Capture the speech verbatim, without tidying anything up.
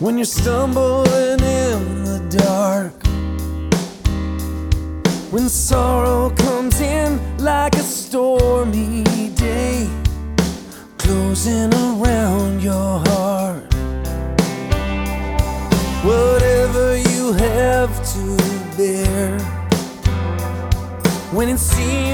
when you're stumbling in the dark, when sorrow comes in like a stormy day, closing around your heart. Whatever you have to bear, when it seems